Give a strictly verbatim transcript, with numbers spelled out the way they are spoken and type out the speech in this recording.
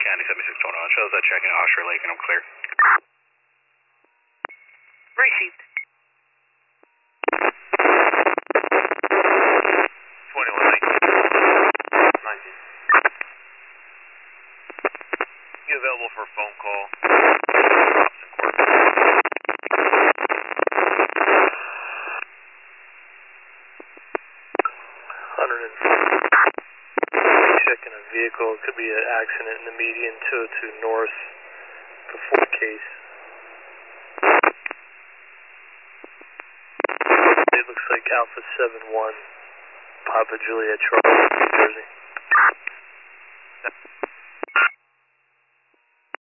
County seventy-six twenty-one. Shows that checking Oshler Lake and I'm clear. Received. twenty-one nineteen. nineteen. You available for a phone call? Robson Court. one hundred checking a vehicle. It could be an accident in the median two oh two north before case. It looks like Alpha seven one, Papa Juliet Charlie, New Jersey.